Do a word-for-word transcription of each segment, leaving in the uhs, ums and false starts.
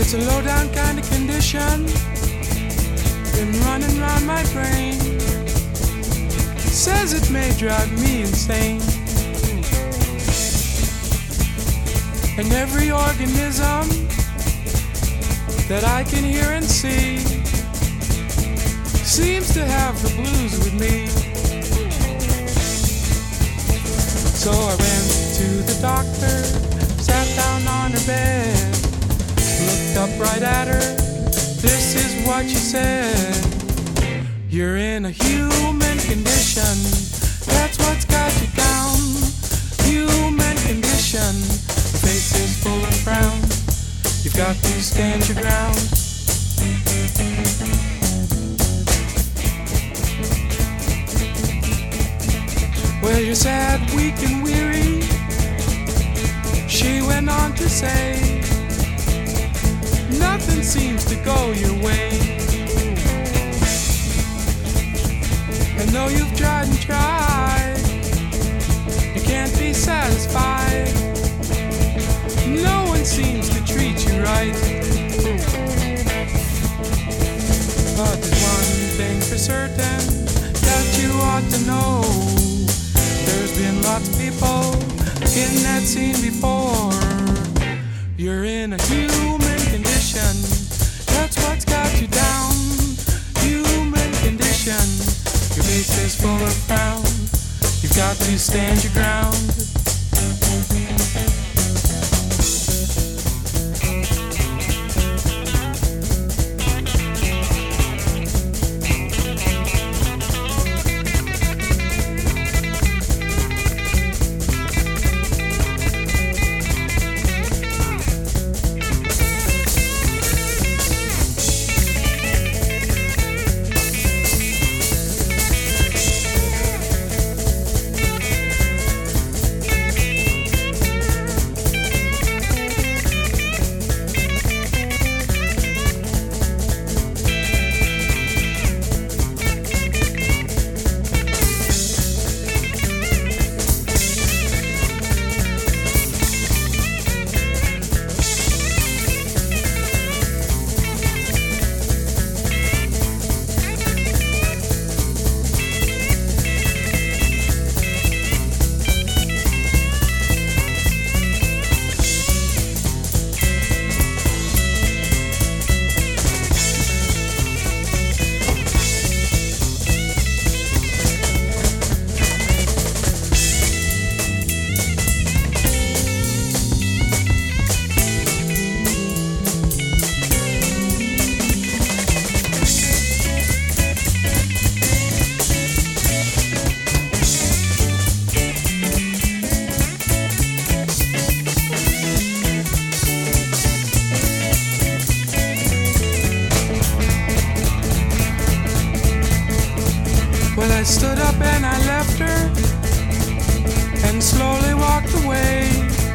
it's a low down kind of condition been running round my brain. Says it may drive me insane. And every organism that I can hear and see seems to have the blues with me. So I went to the doctor, sat down on her bed, looked up right at her. This is what she said: you're in a human condition. That's what's got you down. Human condition. Your face is full of frowns. You've got to stand your ground. Well, you're sad, weak and weary, she went on to say. Nothing seems to go your way. And though you've tried and tried, you can't be satisfied. No one seems to treat you right. But there's one thing for certain that you ought to know. There's been lots of people in that scene before. You're in a human condition. That's what's got you down. Human condition. Your face is full of frowns. You've got to stand your ground. I stood up and I left her and slowly walked away,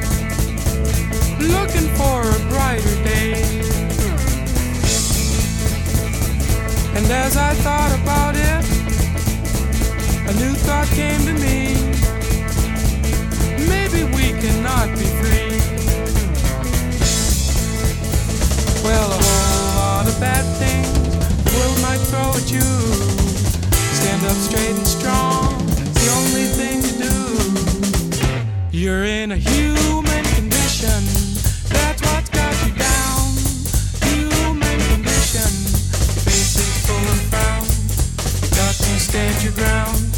looking for a brighter day. And as I thought about it, a new thought came to me. Maybe we cannot be free. Well, a whole lot of bad things the world might throw at you. Stand up straight and strong, it's the only thing to do. You're in a human condition, that's what's got you down. Human condition, your face is full of frowns. You got to stand your ground.